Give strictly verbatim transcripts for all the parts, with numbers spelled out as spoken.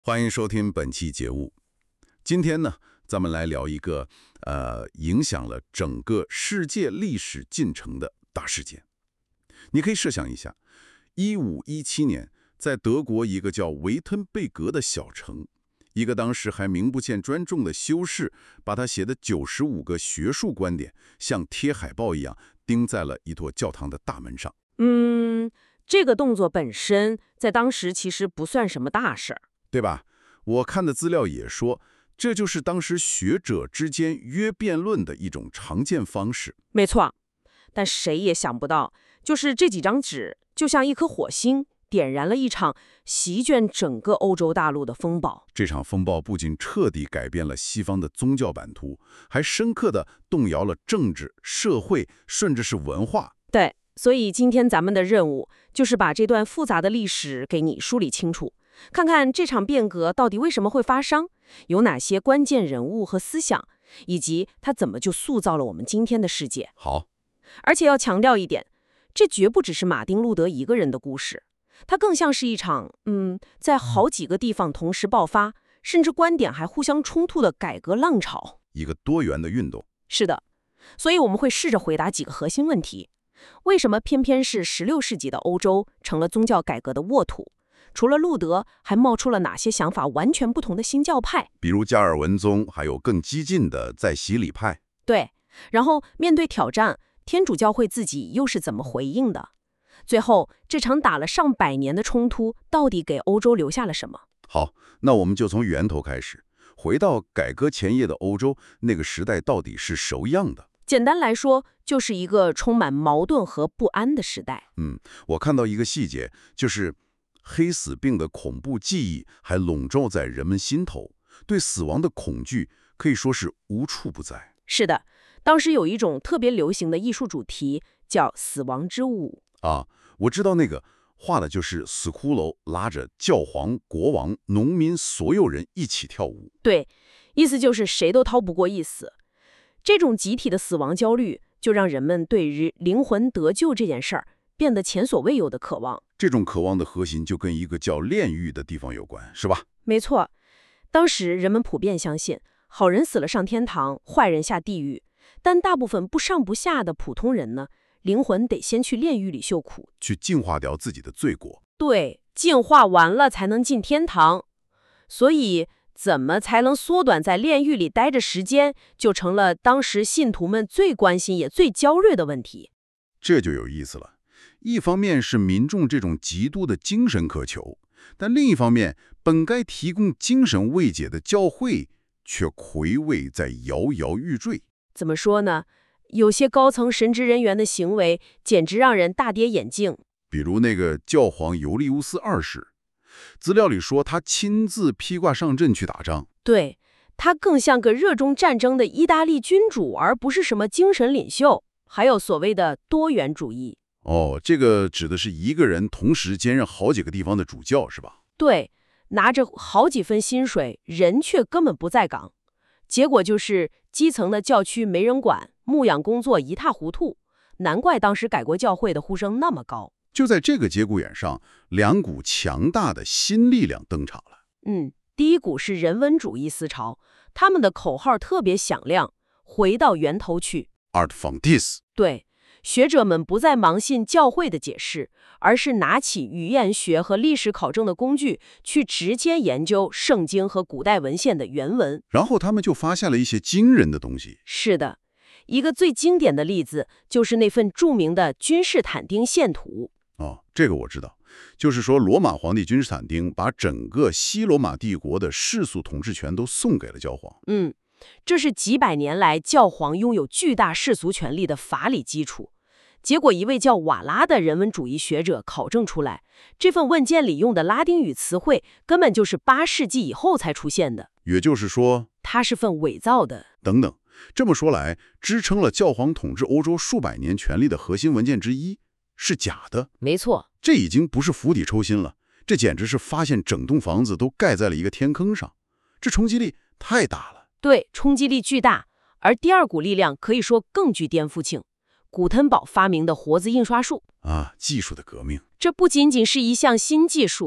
欢迎收听本期节目。今天呢，咱们来聊一个呃影响了整个世界历史进程的大事件。你可以设想一下，一五一七年，在德国一个叫维滕贝格的小城，一个当时还名不见专重的修士，把他写的九十五个学术观点，像贴海报一样钉在了一座教堂的大门上。 嗯，这个动作本身在当时其实不算什么大事儿， 对吧？我看的资料也说，这就是当时学者之间约辩论的一种常见方式。 没错。但谁也想不到，就是这几张纸，就像一颗火星，点燃了一场席卷整个欧洲大陆的风暴。 这场风暴不仅彻底改变了西方的宗教版图，还深刻地动摇了政治、社会，甚至是文化。 对，所以今天咱们的任务就是把这段复杂的历史给你梳理清楚。看看这场变革到底为什么会发生，有哪些关键人物和思想，以及它怎么就塑造了我们今天的世界。 好， 而且要强调一点，这绝不只是马丁·路德一个人的故事，它更像是一场，嗯，在好几个地方同时爆发，甚至观点还互相冲突的改革浪潮。 一个多元的运动。 是的，所以我们会试着回答几个核心问题：为什么偏偏是十六世纪的欧洲成了宗教改革的沃土？除了路德，还冒出了哪些想法完全不同的新教派？ 比如加尔文宗，还有更激进的在洗礼派。 对，然后面对挑战，天主教会自己又是怎么回应的？最后，这场打了上百年的冲突，到底给欧洲留下了什么？ 好，那我们就从源头开始，回到改革前夜的欧洲，那个时代到底是什么样的？ 简单来说，就是一个充满矛盾和不安的时代。 嗯，我看到一个细节，就是黑死病的恐怖记忆还笼罩在人们心头，对死亡的恐惧可以说是无处不在。 是的，当时有一种特别流行的艺术主题叫死亡之舞啊，我知道那个画的就是死骷髅拉着教皇、国王、农民所有人一起跳舞。 对，意思就是谁都逃不过一死。这种集体的死亡焦虑，就让人们对于灵魂得救这件事儿变得前所未有的渴望。 这种渴望的核心就跟一个叫炼狱的地方有关，是吧？ 没错，当时人们普遍相信，好人死了上天堂，坏人下地狱。但大部分不上不下的普通人呢，灵魂得先去炼狱里受苦， 去净化掉自己的罪过。 对，净化完了才能进天堂。所以，怎么才能缩短在炼狱里待着时间，就成了当时信徒们最关心也最焦虑的问题。 这就有意思了。一方面是民众这种极度的精神渴求，但另一方面，本该提供精神慰藉的教会却魁违在摇摇欲坠。 怎么说呢？有些高层神职人员的行为简直让人大跌眼镜。 比如那个教皇尤利乌斯二世，资料里说他亲自披挂上阵去打仗。 对，他更像个热衷战争的意大利君主，而不是什么精神领袖。还有所谓的多元主义。 哦，这个指的是一个人同时兼任好几个地方的主教，是吧？ 对，拿着好几份薪水，人却根本不在岗。结果就是基层的教区没人管，牧养工作一塌糊涂。难怪当时改国教会的呼声那么高。 就在这个节骨眼上，两股强大的新力量登场了。 嗯，第一股是人文主义思潮，他们的口号特别响亮，回到源头去。 Ad fontes。 对。学者们不再盲信教会的解释，而是拿起语言学和历史考证的工具，去直接研究圣经和古代文献的原文。 然后他们就发现了一些惊人的东西。 是的，一个最经典的例子就是那份著名的君士坦丁献图。 哦，这个我知道，就是说罗马皇帝君士坦丁把整个西罗马帝国的世俗统治权都送给了教皇。 嗯。这是几百年来教皇拥有巨大世俗权力的法理基础。结果一位叫瓦拉的人文主义学者考证出来，这份文件里用的拉丁语词汇根本就是八世纪以后才出现的。 也就是说， 它是份伪造的。 等等，这么说来，支撑了教皇统治欧洲数百年权力的核心文件之一是假的。 没错， 这已经不是釜底抽薪了，这简直是发现整栋房子都盖在了一个天坑上，这冲击力太大了。 对，冲击力巨大。而第二股力量可以说更具颠覆性，古腾堡发明的活字印刷术啊，技术的革命。 这不仅仅是一项新技术，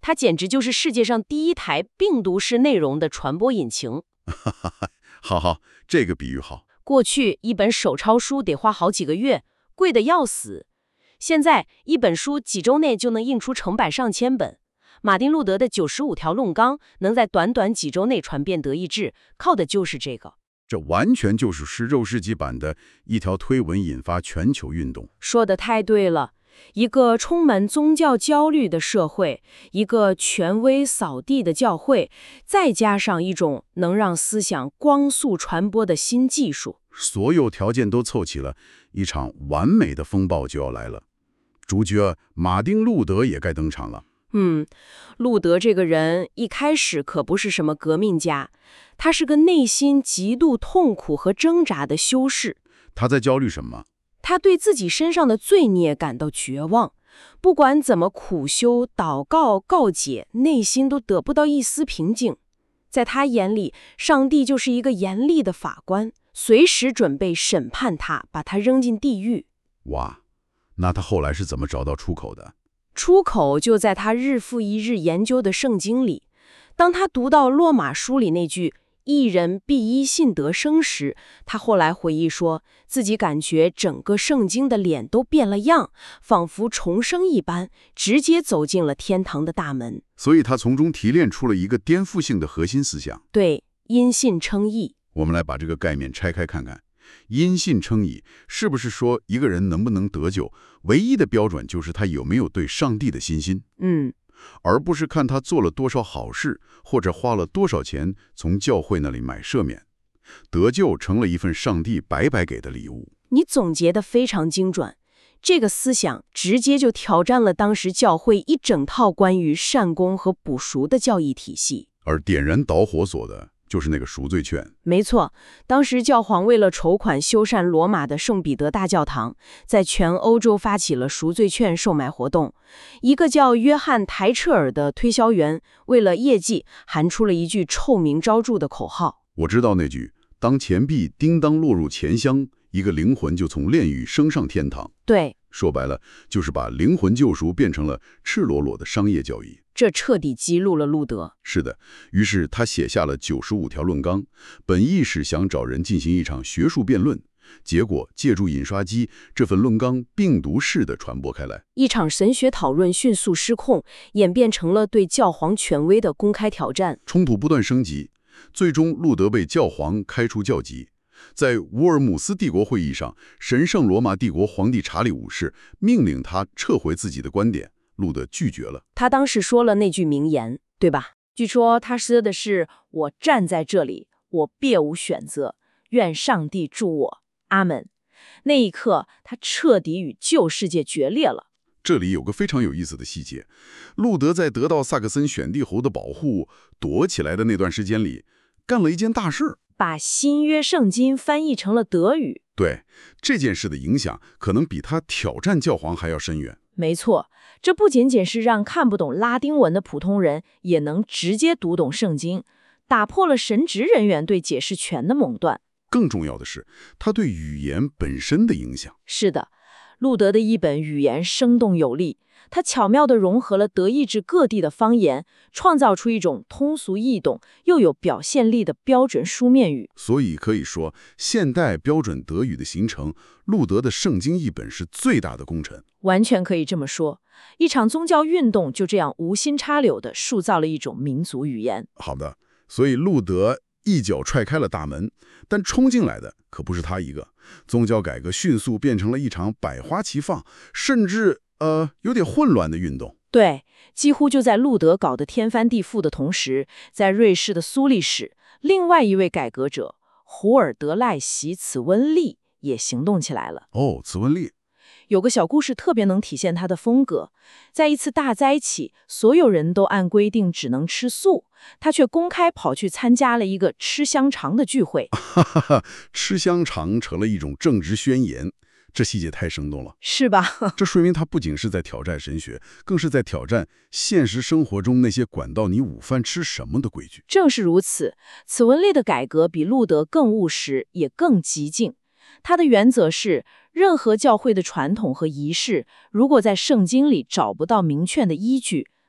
它简直就是世界上第一台病毒式内容的传播引擎。 好好，这个比喻好。 过去一本手抄书得花好几个月，贵得要死。现在一本书几周内就能印出成百上千本。马丁·路德的九十五条论纲能在短短几周内传遍德意志，靠的就是这个。 这完全就是十六世纪版的一条推文引发全球运动。 说得太对了。一个充满宗教焦虑的社会，一个权威扫地的教会，再加上一种能让思想光速传播的新技术， 所有条件都凑齐了，一场完美的风暴就要来了。主角马丁·路德也该登场了。 嗯，路德这个人一开始可不是什么革命家，他是个内心极度痛苦和挣扎的修士。 他在焦虑什么？ 他对自己身上的罪孽感到绝望，不管怎么苦修、祷告、告解，内心都得不到一丝平静。在他眼里，上帝就是一个严厉的法官，随时准备审判他，把他扔进地狱。 哇，那他后来是怎么找到出口的？ 出口就在他日复一日研究的圣经里。当他读到罗马书里那句一人必依信得生时，他后来回忆说，自己感觉整个圣经的脸都变了样，仿佛重生一般，直接走进了天堂的大门。 所以他从中提炼出了一个颠覆性的核心思想。 对，因信称义。 我们来把这个概念拆开看看。因信称义是不是说一个人能不能得救，唯一的标准就是他有没有对上帝的信心？ 嗯。 而不是看他做了多少好事，或者花了多少钱从教会那里买赦免。得救成了一份上帝白白给的礼物。 你总结得非常精准，这个思想直接就挑战了当时教会一整套关于善功和补赎的教义体系。 而点燃导火索的就是那个赎罪券。 没错，当时教皇为了筹款修缮罗马的圣彼得大教堂，在全欧洲发起了赎罪券售卖活动。一个叫约翰·台彻尔的推销员为了业绩，喊出了一句臭名昭著的口号。 我知道那句，当钱币叮当落入钱箱，一个灵魂就从炼狱升上天堂。 对， 说白了，就是把灵魂救赎变成了赤裸裸的商业交易。 这彻底激怒了路德。 是的，于是他写下了九十五条论纲，本意是想找人进行一场学术辩论，结果借助印刷机，这份论纲病毒式的传播开来。 一场神学讨论迅速失控，演变成了对教皇权威的公开挑战， 冲突不断升级，最终路德被教皇开除教籍。在乌尔姆斯帝国会议上，神圣罗马帝国皇帝查理五世命令他撤回自己的观点，路德拒绝了。 他当时说了那句名言，对吧？据说他说的是，我站在这里，我别无选择，愿上帝助我，阿门。那一刻，他彻底与旧世界决裂了。 这里有个非常有意思的细节，路德在得到萨克森选帝侯的保护，躲起来的那段时间里，干了一件大事， 把新约圣经翻译成了德语。 对，这件事的影响可能比他挑战教皇还要深远。 没错，这不仅仅是让看不懂拉丁文的普通人也能直接读懂圣经，打破了神职人员对解释权的垄断。 更重要的是，他对语言本身的影响。 是的，路德的一本语言生动有力，他巧妙地融合了德意志各地的方言，创造出一种通俗易懂又有表现力的标准书面语。 所以可以说，现代标准德语的形成，路德的圣经译本是最大的功臣。 完全可以这么说，一场宗教运动就这样无心插柳地塑造了一种民族语言。 好的，所以路德一脚踹开了大门，但冲进来的可不是他一个。宗教改革迅速变成了一场百花齐放，甚至呃有点混乱的运动。 对，几乎就在路德搞得天翻地覆的同时，在瑞士的苏黎世，另外一位改革者胡尔德赖希·茨温利也行动起来了。 哦，茨温利。 有个小故事特别能体现他的风格。在一次大灾起，所有人都按规定只能吃素，他却公开跑去参加了一个吃香肠的聚会。 哈哈哈，吃香肠成了一种政治宣言，这细节太生动了， 是吧？ 这说明他不仅是在挑战神学，更是在挑战现实生活中那些管到你午饭吃什么的规矩。 正是如此，茨温利的改革比路德更务实，也更激进。他的原则是，任何教会的传统和仪式，如果在圣经里找不到明确的依据，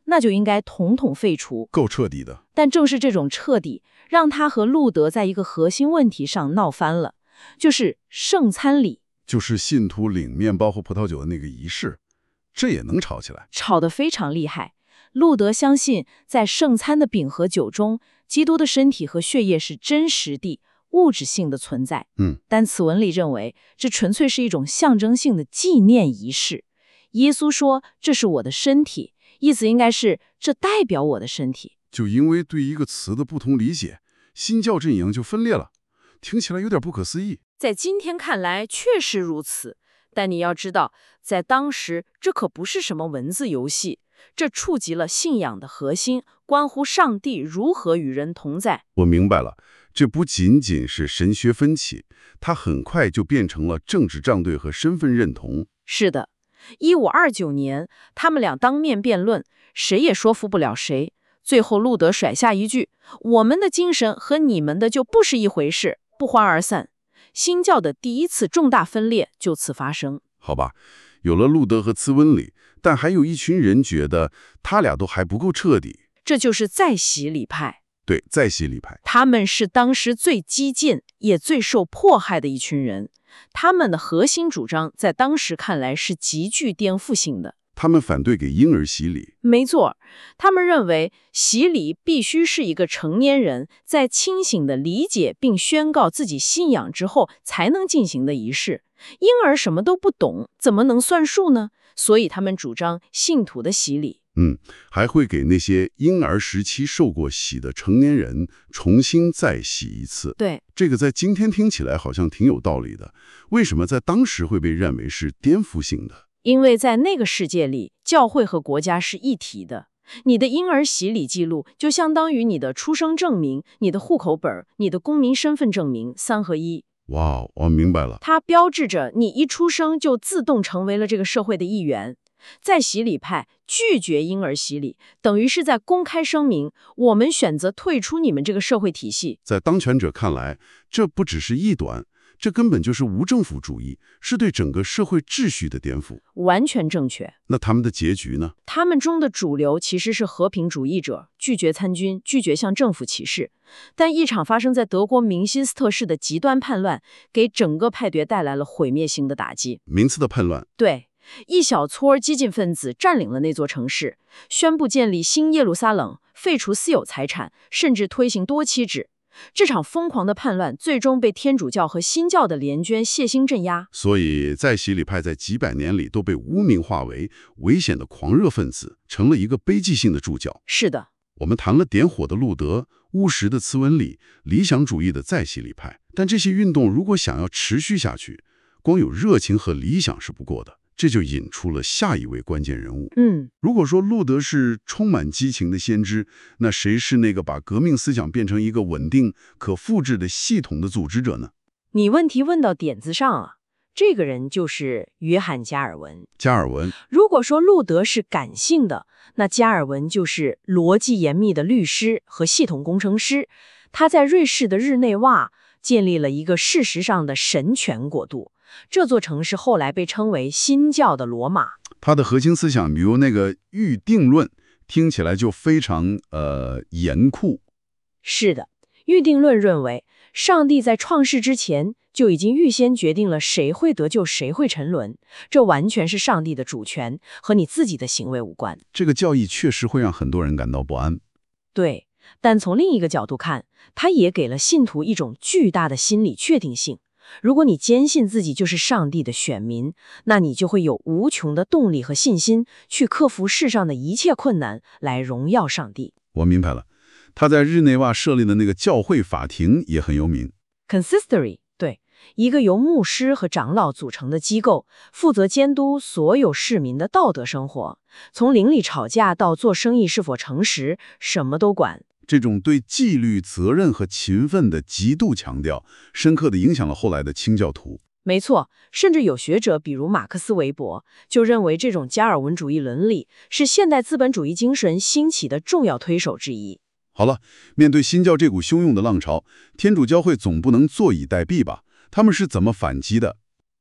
那就应该统统废除。 够彻底的。 但正是这种彻底，让他和路德在一个核心问题上闹翻了，就是圣餐礼。 就是信徒领面包和葡萄酒的那个仪式，这也能吵起来。 吵得非常厉害。路德相信，在圣餐的饼和酒中，基督的身体和血液是真实地、物质性的存在。 嗯， 但此文里认为，这纯粹是一种象征性的纪念仪式。耶稣说：“这是我的身体”，意思应该是这代表我的身体。 就因为对一个词的不同理解，新教阵营就分裂了，听起来有点不可思议。 在今天看来确实如此，但你要知道，在当时这可不是什么文字游戏，这触及了信仰的核心，关乎上帝如何与人同在。 我明白了，这不仅仅是神学分歧，它很快就变成了政治站队和身份认同。 是的，一五二九年，他们俩当面辩论，谁也说服不了谁。最后，路德甩下一句：“我们的精神和你们的就不是一回事”，不欢而散。新教的第一次重大分裂就此发生。 好吧，有了路德和茨温里，但还有一群人觉得他俩都还不够彻底。 这就是再洗礼派。 对，再洗礼派， 他们是当时最激进也最受迫害的一群人。他们的核心主张在当时看来是极具颠覆性的。 他们反对给婴儿洗礼。 没错，他们认为洗礼必须是一个成年人在清醒地理解并宣告自己信仰之后才能进行的仪式。婴儿什么都不懂，怎么能算数呢？所以他们主张信徒的洗礼。 嗯，还会给那些婴儿时期受过洗的成年人重新再洗一次。 对， 这个在今天听起来好像挺有道理的，为什么在当时会被认为是颠覆性的？ 因为在那个世界里，教会和国家是一体的。你的婴儿洗礼记录就相当于你的出生证明、你的户口本、你的公民身份证明，三合一。 哇，我明白了。 它标志着你一出生就自动成为了这个社会的一员。在洗礼派拒绝婴儿洗礼，等于是在公开声明，我们选择退出你们这个社会体系。 在当权者看来，这不只是异端，这根本就是无政府主义，是对整个社会秩序的颠覆。 完全正确。 那他们的结局呢？ 他们中的主流其实是和平主义者，拒绝参军，拒绝向政府起事。但一场发生在德国明辛斯特市的极端叛乱，给整个派别带来了毁灭性的打击。 名次的叛乱。 对，一小撮激进分子占领了那座城市，宣布建立新耶路撒冷，废除私有财产，甚至推行多妻制。这场疯狂的叛乱最终被天主教和新教的联军血腥镇压。 所以在洗礼派在几百年里都被污名化为危险的狂热分子，成了一个悲剧性的主角。 是的， 我们谈了点火的路德、务实的茨文里、理想主义的再洗礼派，但这些运动如果想要持续下去，光有热情和理想是不够的。这就引出了下一位关键人物。 嗯， 如果说路德是充满激情的先知，那谁是那个把革命思想变成一个稳定、可复制的系统的组织者呢？ 你问题问到点子上啊，这个人就是约翰·加尔文。 加尔文， 如果说路德是感性的，那加尔文就是逻辑严密的律师和系统工程师。他在瑞士的日内瓦建立了一个事实上的神权国度。这座城市后来被称为新教的罗马。 他的核心思想，比如那个预定论，听起来就非常呃严酷。 是的，预定论认为，上帝在创世之前就已经预先决定了谁会得救，谁会沉沦，这完全是上帝的主权，和你自己的行为无关。 这个教义确实会让很多人感到不安。 对，但从另一个角度看，它也给了信徒一种巨大的心理确定性。如果你坚信自己就是上帝的选民，那你就会有无穷的动力和信心去克服世上的一切困难，来荣耀上帝。 我明白了，他在日内瓦设立的那个教会法庭也很有名。 Consistory， 对，一个由牧师和长老组成的机构，负责监督所有市民的道德生活，从邻里吵架到做生意是否诚实，什么都管。 这种对纪律、责任和勤奋的极度强调，深刻地影响了后来的清教徒。 没错，甚至有学者，比如马克思韦伯，就认为这种加尔文主义伦理是现代资本主义精神兴起的重要推手之一。 好了，面对新教这股汹涌的浪潮，天主教会总不能坐以待毙吧？他们是怎么反击的？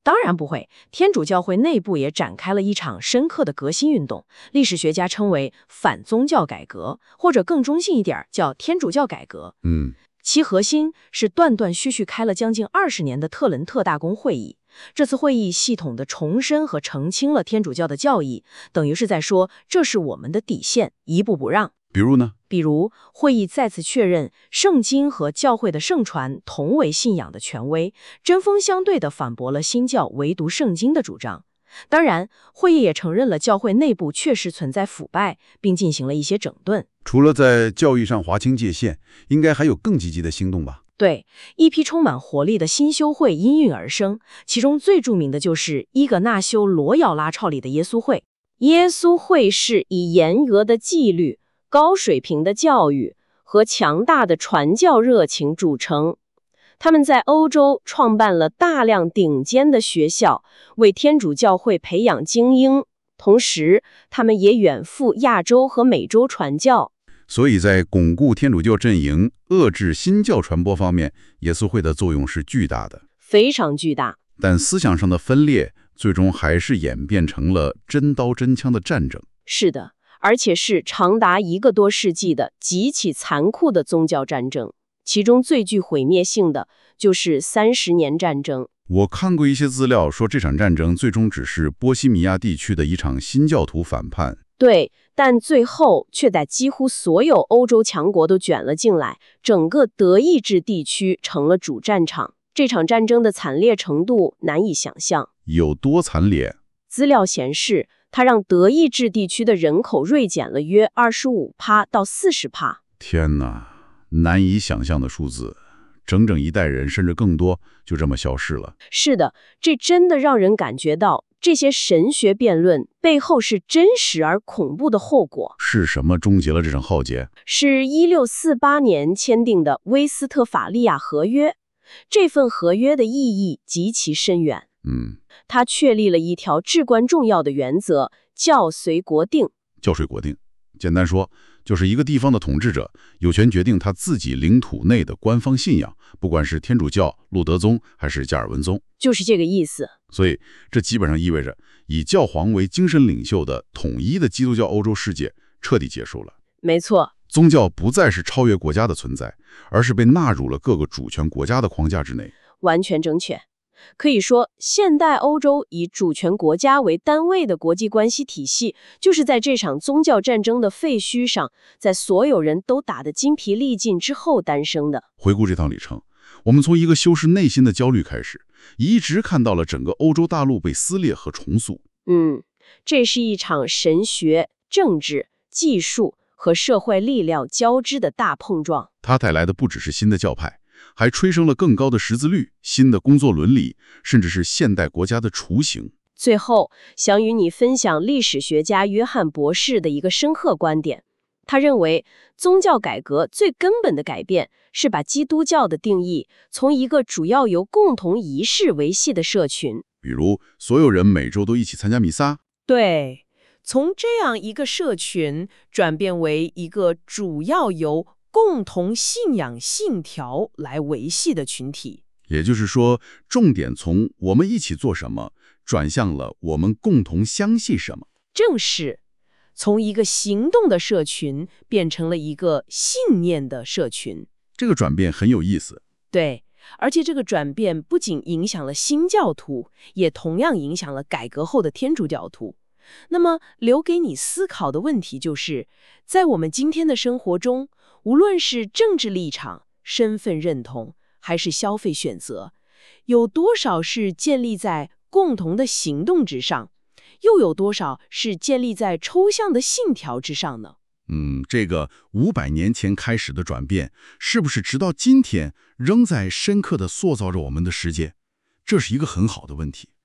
当然不会，天主教会内部也展开了一场深刻的革新运动，历史学家称为反宗教改革，或者更中性一点叫天主教改革。 嗯， 其核心是断断续续开了将近二十年的特伦特大公会议。这次会议系统的重申和澄清了天主教的教义，等于是在说这是我们的底线，一步不让。 比如呢？ 比如，会议再次确认圣经和教会的圣传同为信仰的权威，针锋相对地反驳了新教唯独圣经的主张。当然，会议也承认了教会内部确实存在腐败，并进行了一些整顿。 除了在教义上划清界限，应该还有更积极的行动吧？ 对，一批充满活力的新修会应运而生，其中最著名的就是伊格纳修·罗耀拉创立的耶稣会。耶稣会是以严格的纪律、高水平的教育和强大的传教热情著称。他们在欧洲创办了大量顶尖的学校，为天主教会培养精英，同时他们也远赴亚洲和美洲传教。 所以在巩固天主教阵营、遏制新教传播方面，耶稣会的作用是巨大的， 非常巨大。 但思想上的分裂，最终还是演变成了真刀真枪的战争。 是的，而且是长达一个多世纪的极其残酷的宗教战争，其中最具毁灭性的就是三十年战争。 我看过一些资料说，这场战争最终只是波西米亚地区的一场新教徒反叛。 对，但最后却在几乎所有欧洲强国都卷了进来，整个德意志地区成了主战场。这场战争的惨烈程度难以想象。 有多惨烈？ 资料显示，它让德意志地区的人口锐减了约 百分之二十五 到 百分之四十。 天哪，难以想象的数字。整整一代人甚至更多就这么消失了。 是的，这真的让人感觉到这些神学辩论背后是真实而恐怖的后果。 是什么终结了这场浩劫？ 是一六四八年签订的威斯特法利亚合约。这份合约的意义极其深远。 嗯， 它确立了一条至关重要的原则：教随国定。 教随国定，简单说，就是一个地方的统治者有权决定他自己领土内的官方信仰，不管是天主教、路德宗还是加尔文宗， 就是这个意思。 所以这基本上意味着，以教皇为精神领袖的统一的基督教欧洲世界彻底结束了。 没错， 宗教不再是超越国家的存在，而是被纳入了各个主权国家的框架之内。 完全正确。可以说，现代欧洲以主权国家为单位的国际关系体系，就是在这场宗教战争的废墟上，在所有人都打得精疲力尽之后诞生的。 回顾这趟旅程，我们从一个修饰内心的焦虑开始，一直看到了整个欧洲大陆被撕裂和重塑。 嗯，这是一场神学、政治、技术和社会力量交织的大碰撞。 它带来的不只是新的教派，还催生了更高的识字率、新的工作伦理，甚至是现代国家的雏形。 最后，想与你分享历史学家约翰博士的一个深刻观点。他认为，宗教改革最根本的改变是把基督教的定义从一个主要由共同仪式维系的社群， 比如所有人每周都一起参加弥撒， 对，从这样一个社群转变为一个主要由共同信仰信条来维系的群体。 也就是说，重点从我们一起做什么，转向了我们共同相信什么。 正是从一个行动的社群变成了一个信念的社群。 这个转变很有意思。 对，而且这个转变不仅影响了新教徒，也同样影响了改革后的天主教徒。那么，留给你思考的问题就是，在我们今天的生活中，无论是政治立场、身份认同，还是消费选择，有多少是建立在共同的行动之上，又有多少是建立在抽象的信条之上呢？ 嗯，这个五百年前开始的转变，是不是直到今天仍在深刻地塑造着我们的世界？这是一个很好的问题。